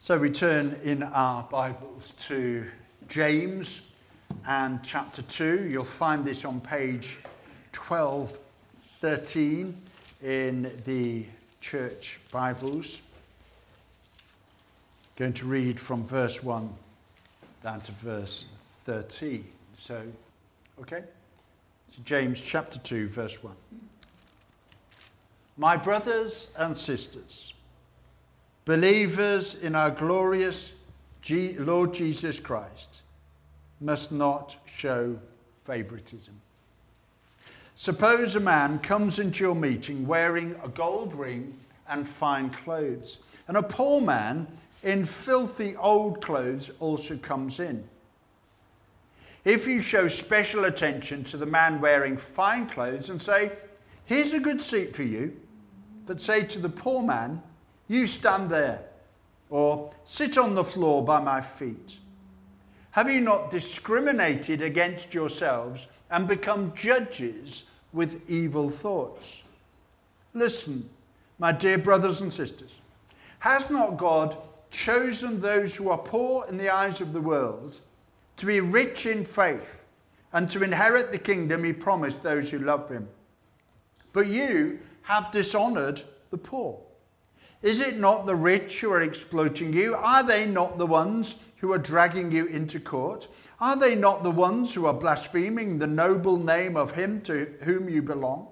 So we turn in our Bibles to James and chapter 2. You'll find this on page 1213 in the church Bibles. Going to read from verse 1 down to verse 13. So, okay? So James chapter 2, verse 1. My brothers and sisters, believers in our glorious Lord Jesus Christ, must not show favoritism. Suppose a man comes into your meeting wearing a gold ring and fine clothes, and a poor man in filthy old clothes also comes in. If you show special attention to the man wearing fine clothes and say, "Here's a good seat for you," but say to the poor man, "You stand there," or "Sit on the floor by my feet," have you not discriminated against yourselves and become judges with evil thoughts? Listen, my dear brothers and sisters, has not God chosen those who are poor in the eyes of the world to be rich in faith and to inherit the kingdom he promised those who love him? But you have dishonored the poor. Is it not the rich who are exploiting you? Are they not the ones who are dragging you into court? Are they not the ones who are blaspheming the noble name of him to whom you belong?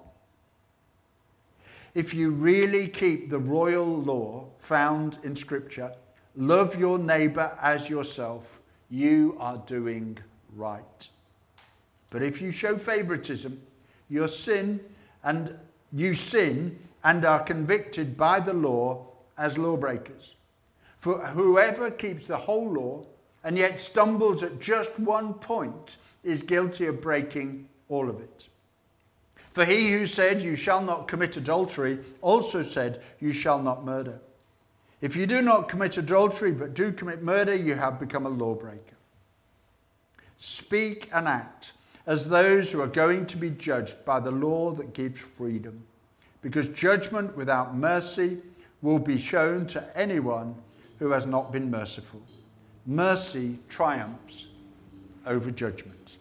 If you really keep the royal law found in Scripture, love your neighbor as yourself, you are doing right. But if you show favoritism, you sin and are convicted by the law as lawbreakers. For whoever keeps the whole law and yet stumbles at just one point is guilty of breaking all of it. For he who said, "You shall not commit adultery," also said, "You shall not murder." If you do not commit adultery but do commit murder, you have become a lawbreaker. Speak and act as those who are going to be judged by the law that gives freedom, because judgment without mercy will be shown to anyone who has not been merciful. Mercy triumphs over judgment.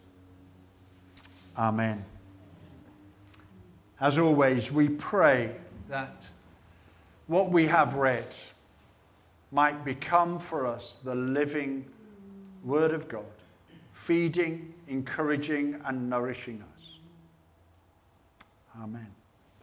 Amen. As always, we pray that what we have read might become for us the living Word of God, feeding, encouraging, and nourishing us. Amen.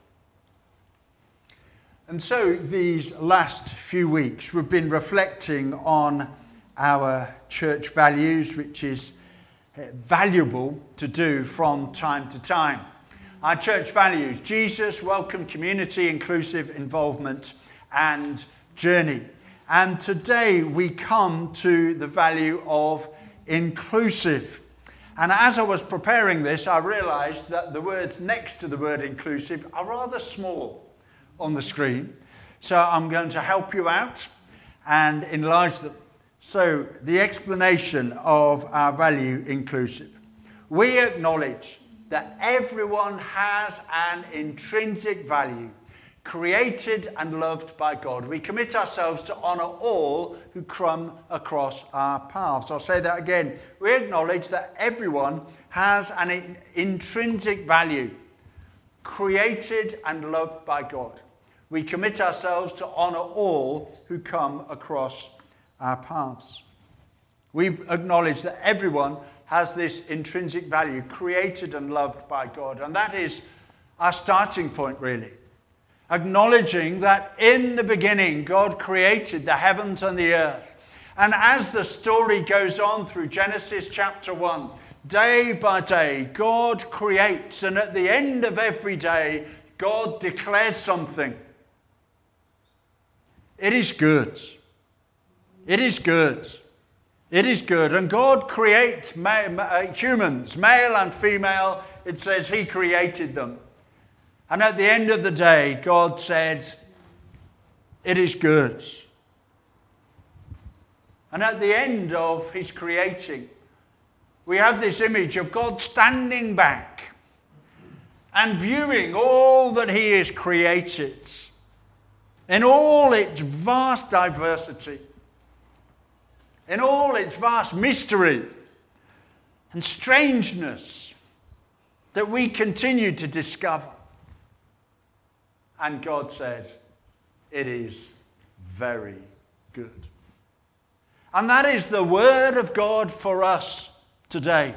And so these last few weeks we've been reflecting on our church values, which is valuable to do from time to time. Our church values: Jesus, welcome, community, inclusive, involvement, and journey. And today we come to the value of inclusive. And as I was preparing this, I realized that the words next to the word inclusive are rather small on the screen. So I'm going to help you out and enlarge them. So the explanation of our value inclusive. We acknowledge that everyone has an intrinsic value, created and loved by God. We commit ourselves to honour all who come across our paths. I'll say that again. We acknowledge that everyone has an intrinsic value, created and loved by God. We commit ourselves to honour all who come across our paths. We acknowledge that everyone has this intrinsic value, created and loved by God. And that is our starting point, really. Acknowledging that in the beginning, God created the heavens and the earth. And as the story goes on through Genesis chapter 1, day by day, God creates. And at the end of every day, God declares something. It is good. It is good. It is good. And God creates humans, male and female. It says he created them. And at the end of the day, God said, it is good. And at the end of his creating, we have this image of God standing back and viewing all that he has created in all its vast diversity. in all its vast mystery and strangeness that we continue to discover. And God said, it is very good. And that is the word of God for us today.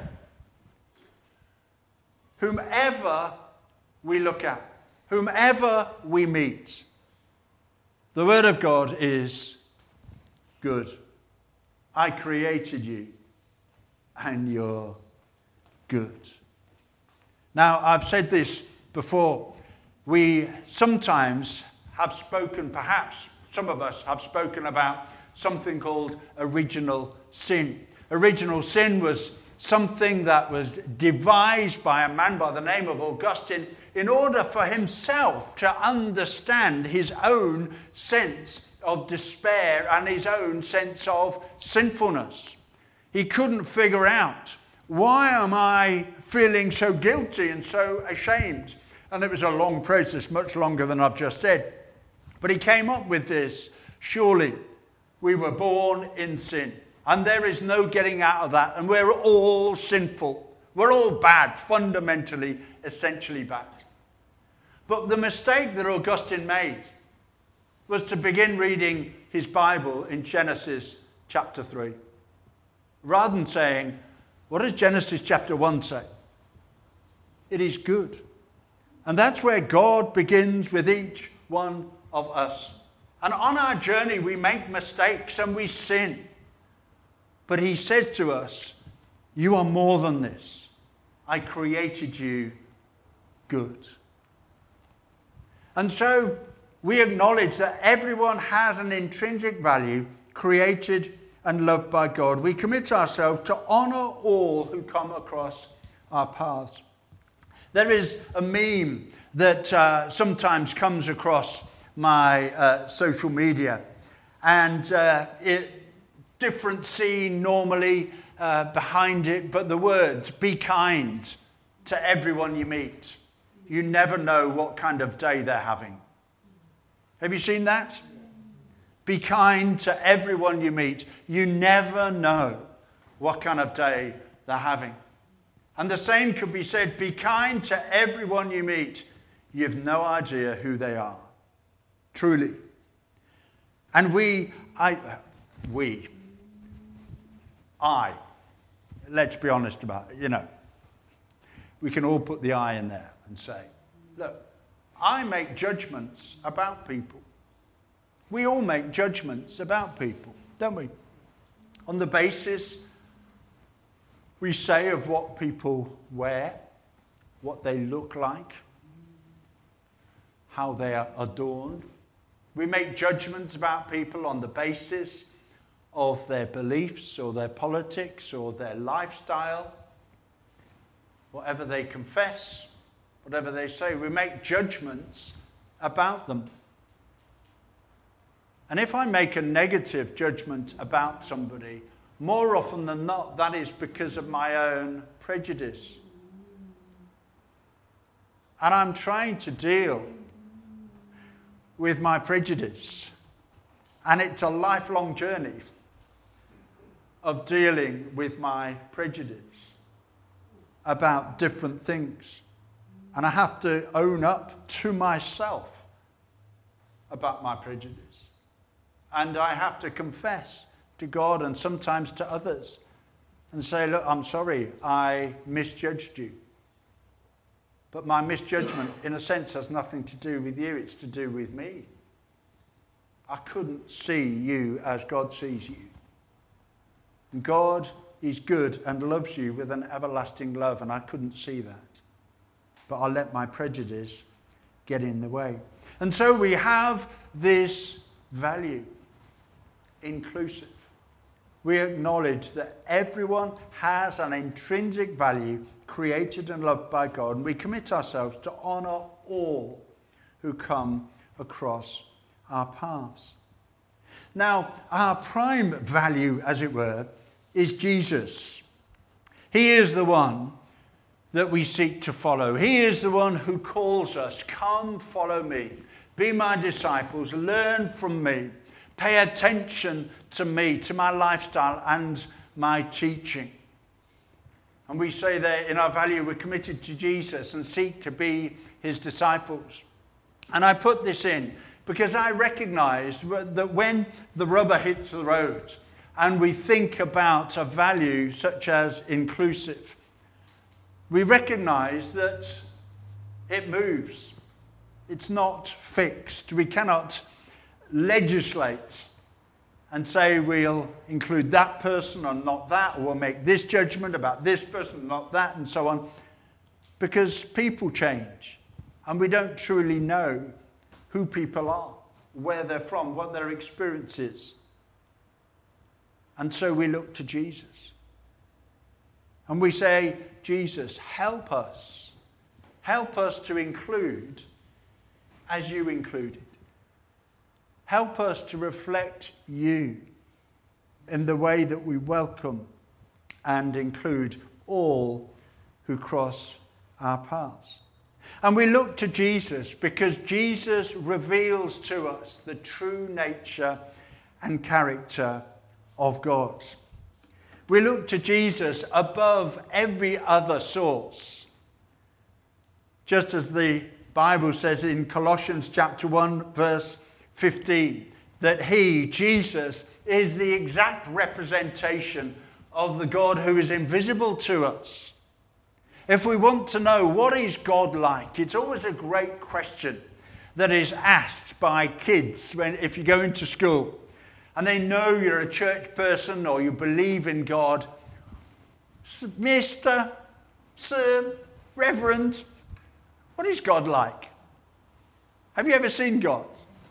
Whomever we look at, whomever we meet, the word of God is good. I created you, and you're good. Now, I've said this before. We sometimes have spoken, perhaps some of us have spoken about something called original sin. Original sin was something that was devised by a man by the name of Augustine in order for himself to understand his own sense of despair and his own sense of sinfulness. He couldn't figure out, why am I feeling so guilty and so ashamed? And it was a long process, much longer than I've just said. But he came up with this: surely we were born in sin, and there is no getting out of that, and we're all sinful. We're all bad, fundamentally, essentially bad. But the mistake that Augustine made was to begin reading his Bible in Genesis chapter 3. Rather than saying, what does Genesis chapter 1 say? It is good. And that's where God begins with each one of us. And on our journey, we make mistakes and we sin. But he says to us, you are more than this. I created you good. And so we acknowledge that everyone has an intrinsic value, created and loved by God. We commit ourselves to honor all who come across our paths. There is a meme that sometimes comes across my social media, and different scene normally behind it, but the words, be kind to everyone you meet. You never know what kind of day they're having. Have you seen that? Be kind to everyone you meet. You never know what kind of day they're having. And the same could be said, be kind to everyone you meet. You've no idea who they are. Truly. And let's be honest about it, we can all put the I in there and say, look, I make judgments about people. We all make judgments about people, don't we? On the basis, we say, of what people wear, what they look like, how they are adorned. We make judgments about people on the basis of their beliefs or their politics or their lifestyle, whatever they confess, whatever they say. We make judgments about them. And if I make a negative judgment about somebody, more often than not, that is because of my own prejudice. And I'm trying to deal with my prejudice. And it's a lifelong journey of dealing with my prejudice about different things. And I have to own up to myself about my prejudice. And I have to confess to God and sometimes to others and say, look, I'm sorry, I misjudged you. But my misjudgment, in a sense, has nothing to do with you. It's to do with me. I couldn't see you as God sees you. And God is good and loves you with an everlasting love, and I couldn't see that. But I let my prejudice get in the way. And so we have this value, inclusive. We acknowledge that everyone has an intrinsic value created and loved by God, and we commit ourselves to honor all who come across our paths. Now, our prime value, as it were, is Jesus. He is the one that we seek to follow. He is the one who calls us, come follow me, be my disciples, learn from me, pay attention to me, to my lifestyle and my teaching. And we say that in our value, we're committed to Jesus and seek to be his disciples. And I put this in because I recognize that when the rubber hits the road and we think about a value such as inclusive, we recognize that it moves. It's not fixed. We cannot legislate and say we'll include that person or not that, or we'll make this judgment about this person, not that, and so on, because people change and we don't truly know who people are, where they're from, what their experience is. And so we look to Jesus. And we say, Jesus, help us. Help us to include as you included. Help us to reflect you in the way that we welcome and include all who cross our paths. And we look to Jesus because Jesus reveals to us the true nature and character of God. We look to Jesus above every other source. Just as the Bible says in Colossians chapter 1, verse 15, that he, Jesus, is the exact representation of the God who is invisible to us. If we want to know what is God like, it's always a great question that is asked by kids if you go into school and they know you're a church person or you believe in God. Mr., Sir, Reverend, what is God like? Have you ever seen God?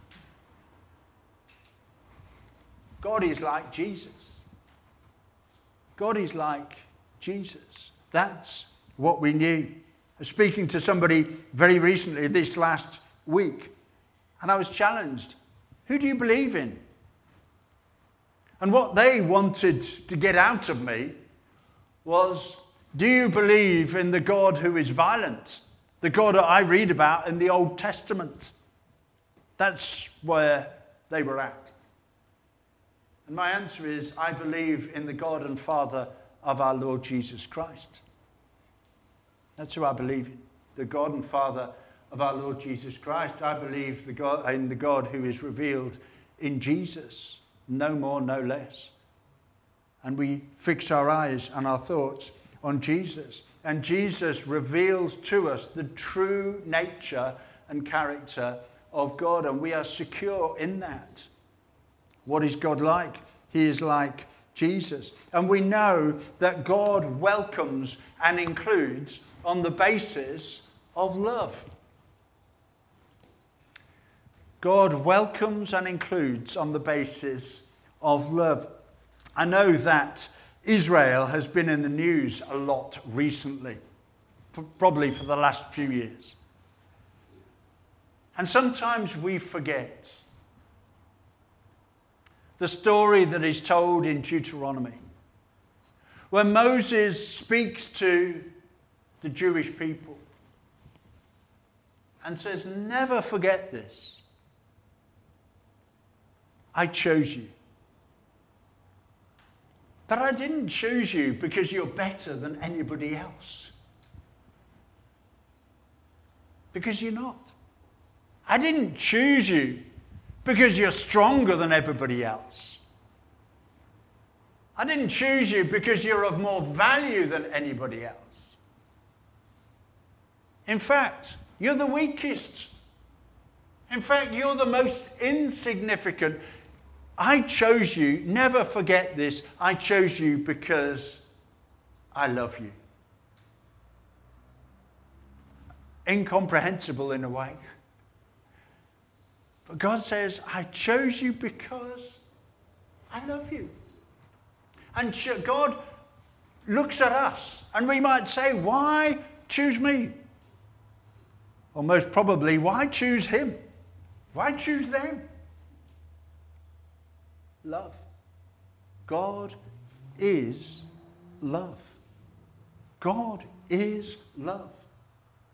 God is like Jesus. God is like Jesus. That's what we knew. I was speaking to somebody very recently this last week, and I was challenged. Who do you believe in? And what they wanted to get out of me was, do you believe in the God who is violent? The God that I read about in the Old Testament? That's where they were at. And my answer is, I believe in the God and Father of our Lord Jesus Christ. That's who I believe in, the God and Father of our Lord Jesus Christ. I believe in the God who is revealed in Jesus, no more, no less. And we fix our eyes and our thoughts on Jesus. And Jesus reveals to us the true nature and character of God, and we are secure in that. What is God like? He is like Jesus. And we know that God welcomes and includes on the basis of love. God welcomes and includes on the basis of love. I know that Israel has been in the news a lot recently, probably for the last few years. And sometimes we forget the story that is told in Deuteronomy, where Moses speaks to the Jewish people and says, never forget this. I chose you. But I didn't choose you because you're better than anybody else. Because you're not. I didn't choose you because you're stronger than everybody else. I didn't choose you because you're of more value than anybody else. In fact, you're the weakest. In fact, you're the most insignificant. I chose you, never forget this, I chose you because I love you. Incomprehensible in a way. But God says, I chose you because I love you. And God looks at us and we might say, why choose me? Or most probably, why choose him? Why choose them? Love. God is love. God is love.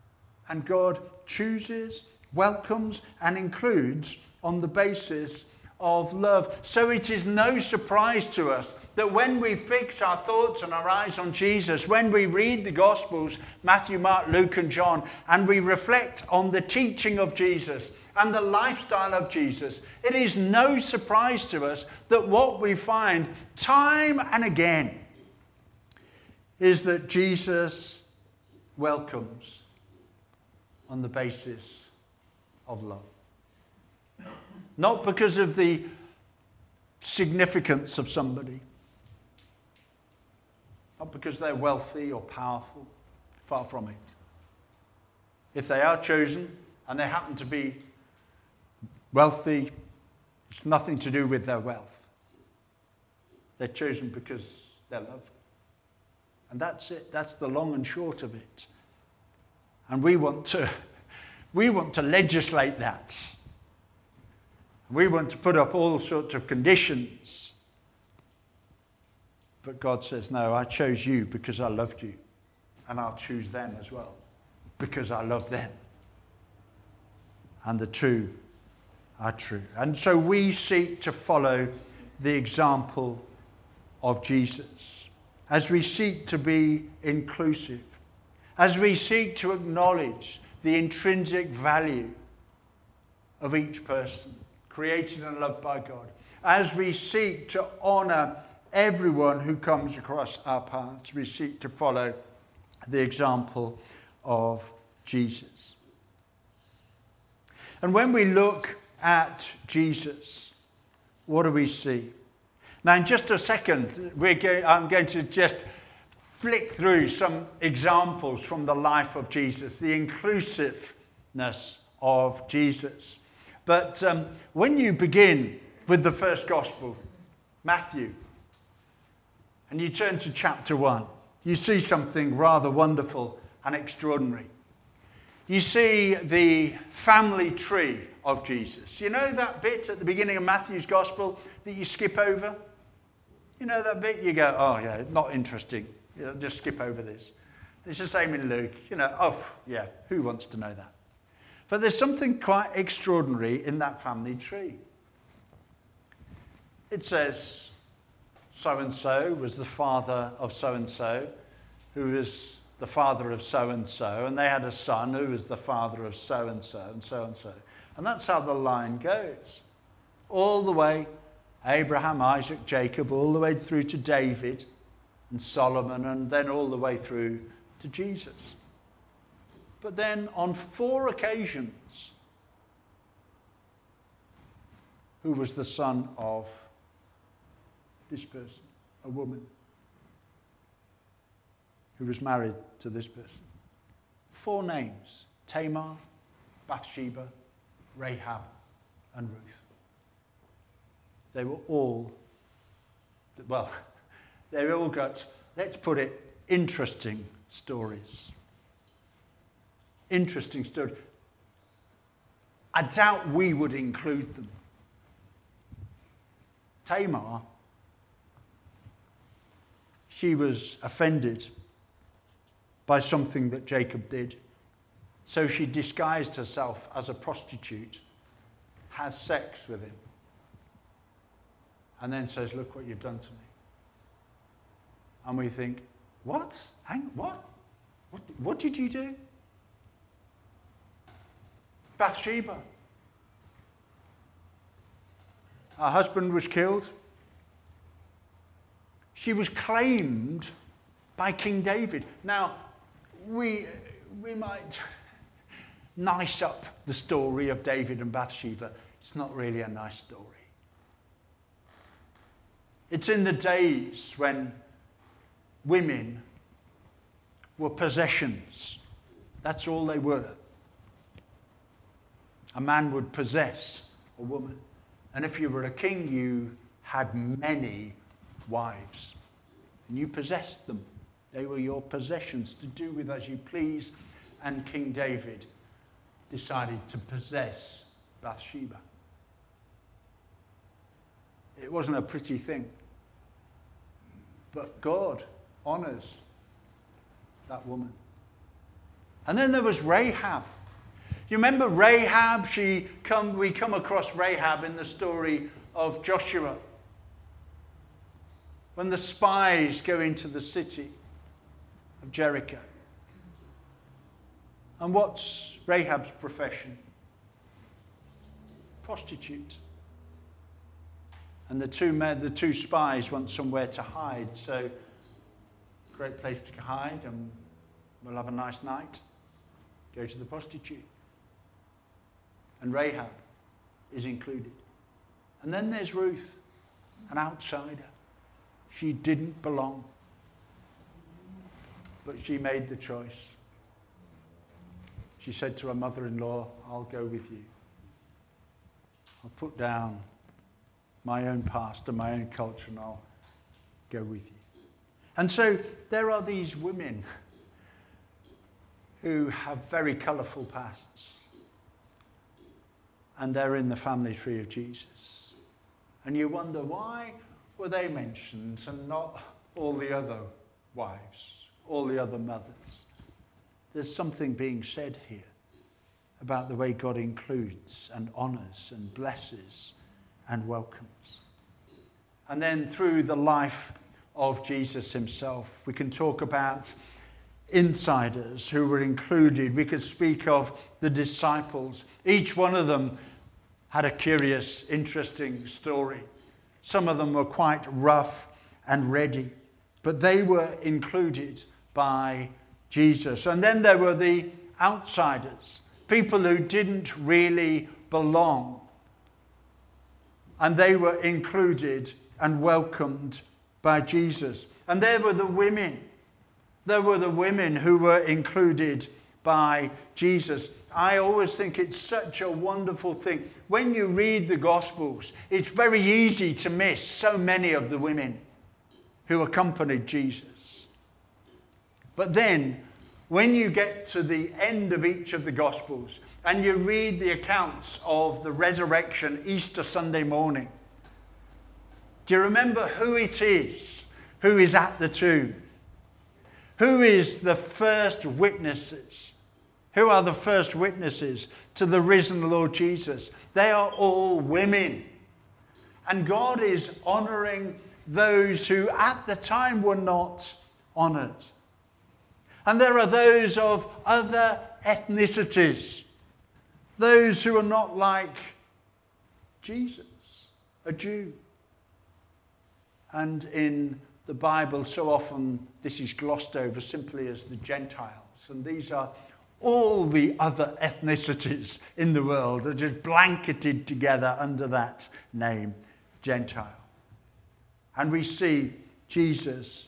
And God chooses, welcomes, and includes on the basis of love. So it is no surprise to us that when we fix our thoughts and our eyes on Jesus, when we read the Gospels, Matthew, Mark, Luke and John, and we reflect on the teaching of Jesus and the lifestyle of Jesus, it is no surprise to us that what we find time and again is that Jesus welcomes on the basis of love. Not because of the significance of somebody, not because they're wealthy or powerful, far from it. If they are chosen and they happen to be wealthy, it's nothing to do with their wealth. They're chosen because they're loved. And that's it. That's the long and short of it. And we want to legislate that. We want to put up all sorts of conditions. But God says, no, I chose you because I loved you. And I'll choose them as well because I love them. And the true are true. And so we seek to follow the example of Jesus as we seek to be inclusive, as we seek to acknowledge the intrinsic value of each person, created and loved by God, as we seek to honour everyone who comes across our paths, we seek to follow the example of Jesus. And when we look at Jesus, what do we see? Now, in just a second, I'm going to just flick through some examples from the life of Jesus, the inclusiveness of Jesus. But when you begin with the first gospel, Matthew, and you turn to chapter 1, you see something rather wonderful and extraordinary. You see the family tree of Jesus. You know that bit at the beginning of Matthew's gospel that you skip over? You know that bit? You go, oh yeah, not interesting. You know, just skip over this. It's the same in Luke. You know, oh yeah, who wants to know that? But there's something quite extraordinary in that family tree. It says, so-and-so was the father of so-and-so, who was the father of so-and-so, and they had a son who was the father of so-and-so, and so-and-so. And that's how the line goes. All the way, Abraham, Isaac, Jacob, all the way through to David and Solomon, and then all the way through to Jesus. But then on 4 occasions, who was the son of this person, a woman who was married to this person. 4 names: Tamar, Bathsheba, Rahab, and Ruth. They were all, well, they all got, let's put it, interesting stories. Interesting story. I doubt we would include them. Tamar, she was offended by something that Jacob did. So she disguised herself as a prostitute, has sex with him, and then says, look what you've done to me. And we think, what? What? What did you do? Bathsheba. Her husband was killed. She was claimed by King David. Now, we might nice up the story of David and Bathsheba. It's not really a nice story. It's in the days when women were possessions. That's all they were. A man would possess a woman. And if you were a king, you had many wives. And you possessed them. They were your possessions to do with as you please. And King David decided to possess Bathsheba. It wasn't a pretty thing. But God honors that woman. And then there was Rahab. You remember Rahab? We come across Rahab in the story of Joshua, when the spies go into the city of Jericho. And what's Rahab's profession? Prostitute. And the two spies want somewhere to hide, so great place to hide, and we'll have a nice night. Go to the prostitute. And Rahab is included. And then there's Ruth, an outsider. She didn't belong, but she made the choice. She said to her mother-in-law, I'll go with you. I'll put down my own past and my own culture, and I'll go with you. And so there are these women who have very colourful pasts, and they're in the family tree of Jesus. And you wonder, why were they mentioned and not all the other wives, all the other mothers? There's something being said here about the way God includes and honours and blesses and welcomes. And then through the life of Jesus himself, we can talk about insiders who were included. We could speak of the disciples. Each one of them had a curious, interesting story. Some of them were quite rough and ready, but they were included by Jesus. And then there were the outsiders, people who didn't really belong. And they were included and welcomed by Jesus. And there were the women. There were the women who were included by Jesus. I always think it's such a wonderful thing. When you read the Gospels, it's very easy to miss so many of the women who accompanied Jesus. But then, when you get to the end of each of the Gospels and you read the accounts of the resurrection Easter Sunday morning, do you remember who it is who is at the tomb? Who is the first witnesses? Who are the first witnesses to the risen Lord Jesus? They are all women. And God is honouring those who at the time were not honoured. And there are those of other ethnicities, those who are not like Jesus, a Jew. And in the Bible, so often this is glossed over simply as the Gentiles. And these are all the other ethnicities in the world are just blanketed together under that name, Gentile. And we see Jesus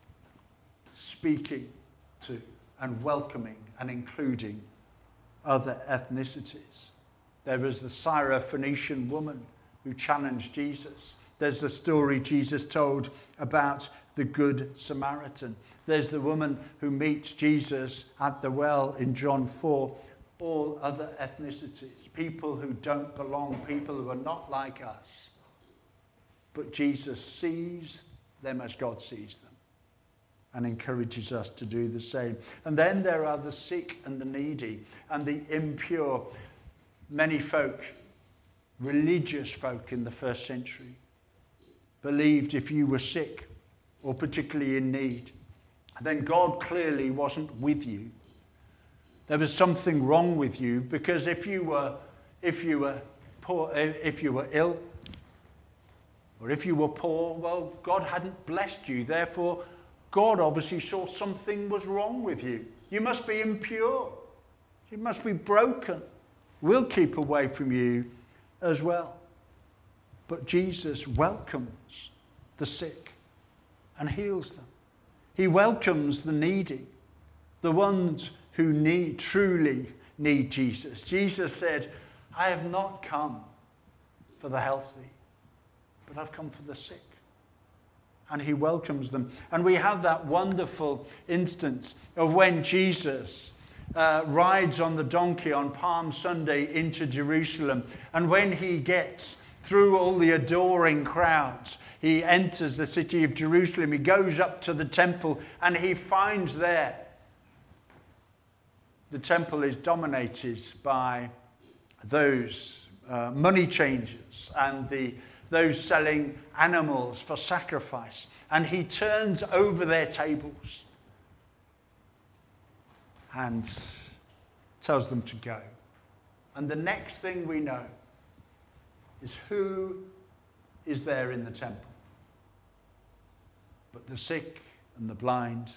speaking to and welcoming and including other ethnicities. There was the Syrophoenician woman who challenged Jesus. There's the story Jesus told about the Good Samaritan. There's the woman who meets Jesus at the well in John 4. All other ethnicities, people who don't belong, people who are not like us. But Jesus sees them as God sees them and encourages us to do the same. And then there are the sick and the needy and the impure. Many folk, religious folk in the first century, believed if you were sick or particularly in need, then God clearly wasn't with you. There was something wrong with you, because if you were poor, if you were ill, or if you were poor, well, God hadn't blessed you. Therefore, God obviously saw something was wrong with you. You must be impure. You must be broken. We'll keep away from you as well. But Jesus welcomes the sick and heals them. He welcomes the needy, the ones who truly need Jesus. Jesus said, I have not come for the healthy, but I've come for the sick. And he welcomes them. And we have that wonderful instance of when Jesus rides on the donkey on Palm Sunday into Jerusalem. And when he gets through all the adoring crowds, he enters the city of Jerusalem. He goes up to the temple and he finds there the temple is dominated by those money changers and the those selling animals for sacrifice, and he turns over their tables and tells them to go. And the next thing we know is who is there in the temple? But the sick and the blind,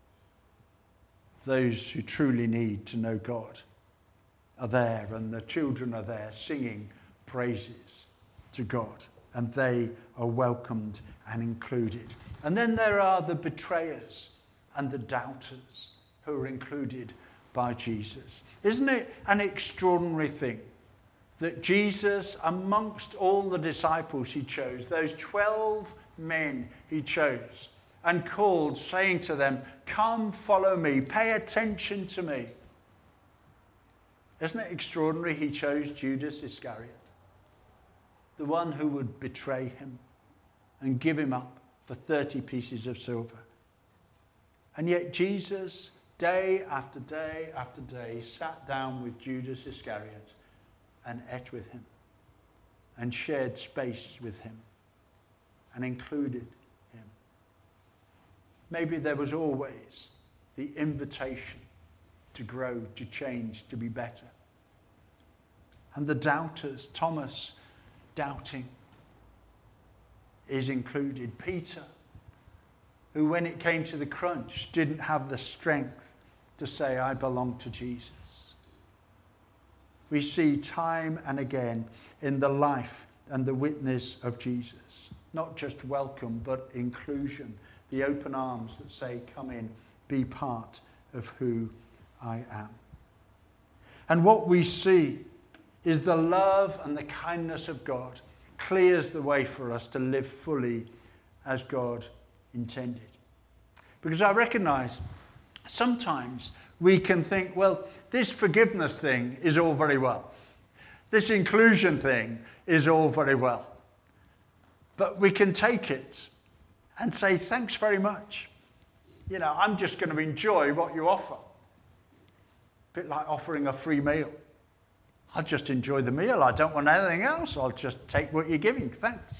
those who truly need to know God, are there, and the children are there singing praises to God, and they are welcomed and included. And then there are the betrayers and the doubters who are included by Jesus. Isn't it an extraordinary thing that Jesus, amongst all the disciples he chose, those 12 men he chose and called, saying to them, "Come, follow me, pay attention to me." Isn't it extraordinary he chose Judas Iscariot, the one who would betray him and give him up for 30 pieces of silver? And yet Jesus, day after day after day, sat down with Judas Iscariot and ate with him and shared space with him and included him. Maybe there was always the invitation to grow, to change, to be better. And the doubters, Thomas doubting, is included. Peter, who when it came to the crunch didn't have the strength to say, "I belong to Jesus." We see time and again in the life and the witness of Jesus, not just welcome, but inclusion, the open arms that say, "Come in, be part of who I am." And what we see is the love and the kindness of God clears the way for us to live fully as God intended. Because I recognize sometimes we can think, well, this forgiveness thing is all very well. This inclusion thing is all very well. But we can take it and say, "Thanks very much. You know, I'm just going to enjoy what you offer." A bit like offering a free meal. I'll just enjoy the meal. I don't want anything else. I'll just take what you're giving. Thanks.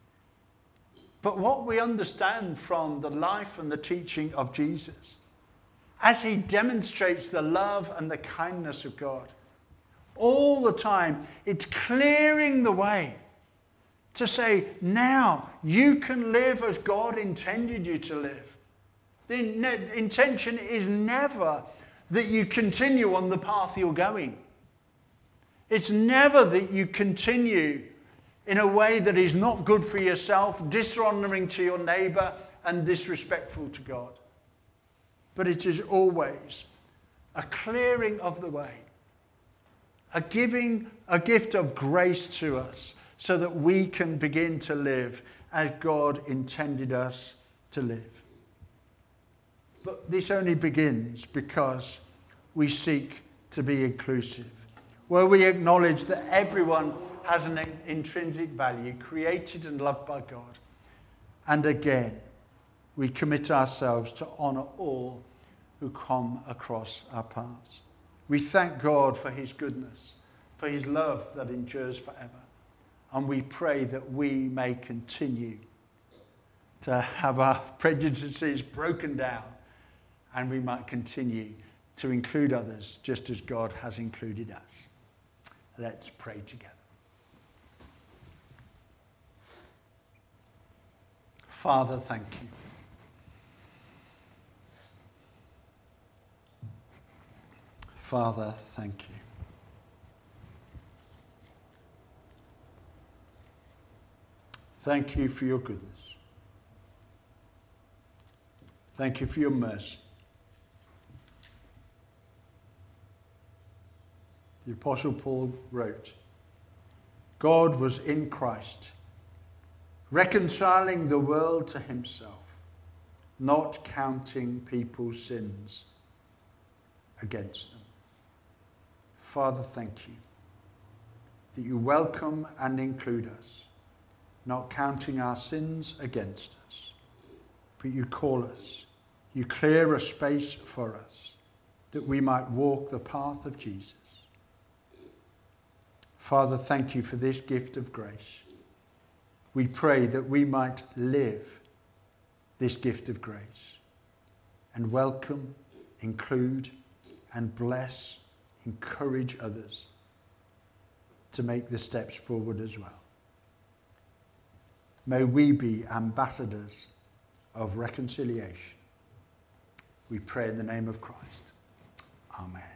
But what we understand from the life and the teaching of Jesus, as he demonstrates the love and the kindness of God, all the time, it's clearing the way to say, now you can live as God intended you to live. The intention is never that you continue on the path you're going. It's never that you continue in a way that is not good for yourself, dishonoring to your neighbor, and disrespectful to God. But it is always a clearing of the way, a giving a gift of grace to us so that we can begin to live as God intended us to live. But this only begins because we seek to be inclusive, where we acknowledge that everyone has an intrinsic value, created and loved by God. And again, we commit ourselves to honour all who come across our paths. We thank God for his goodness, for his love that endures forever. And we pray that we may continue to have our prejudices broken down, and we might continue to include others just as God has included us. Let's pray together. Father, thank you. Father, thank you. Thank you for your goodness. Thank you for your mercy. The Apostle Paul wrote, God was in Christ, reconciling the world to himself, not counting people's sins against them. Father, thank you that you welcome and include us, not counting our sins against us, but you call us, you clear a space for us that we might walk the path of Jesus. Father, thank you for this gift of grace. we pray that we might live this gift of grace and welcome, include, and bless, encourage others to make the steps forward as well. May we be ambassadors of reconciliation. We pray in the name of Christ. Amen.